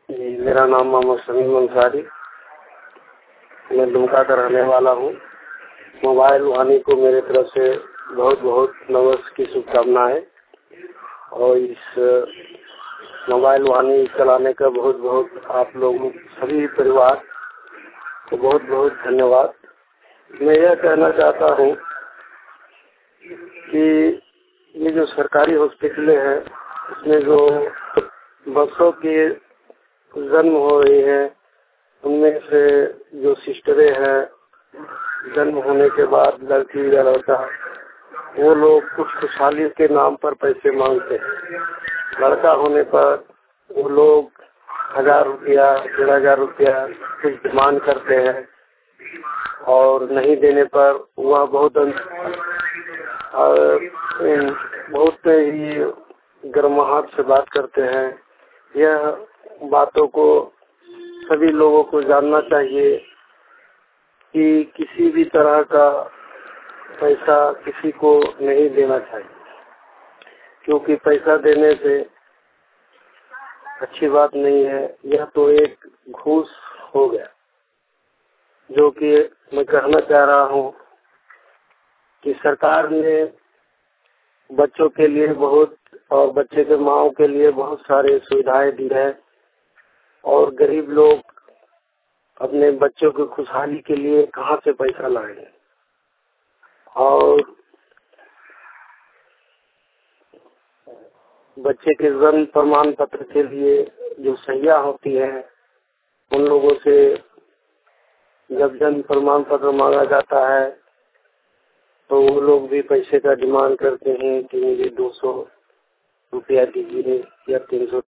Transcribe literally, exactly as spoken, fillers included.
जी, मेरा नाम मोहम्मद शमीम अंसारी, मैं दुमका का रहने वाला हूँ। मोबाइल वाणी को मेरे तरफ से बहुत बहुत नववर्ष की शुभकामनाएं और इस मोबाइल वाणी चलाने का बहुत बहुत आप लोगों सभी परिवार को बहुत बहुत धन्यवाद। मैं यह कहना चाहता हूँ कि ये जो सरकारी हॉस्पिटलें हैं उसमें जो बच्चों के जन्म हो रही है, उनमें से जो सिस्टरें हैं जन्म होने के बाद लड़की या लड़का, वो लोग कुछ खुशहाली के नाम पर पैसे मांगते हैं। लड़का होने पर वो लोग हजार रुपया डेढ़ हजार रुपया कुछ डिमांड करते हैं और नहीं देने पर वह बहुत बहुत ही गर्माहट से बात करते हैं। यह बातों को सभी लोगों को जानना चाहिए कि किसी भी तरह का पैसा किसी को नहीं देना चाहिए, क्योंकि पैसा देने से अच्छी बात नहीं है। यह तो एक घूस हो गया। जो कि मैं कहना चाह रहा हूँ कि सरकार ने बच्चों के लिए बहुत और बच्चे के माओं के लिए बहुत सारे सुविधाएं दी है और गरीब लोग अपने बच्चों की खुशहाली के लिए कहाँ से पैसा लाएंगे। और बच्चे के जन्म प्रमाण पत्र के लिए जो सहिया होती है, उन लोगों से जब जन्म प्रमाण पत्र मांगा जाता है तो वो लोग भी पैसे का डिमांड करते हैं कि मुझे दो सौ रुपया दीजिए या तीन सौ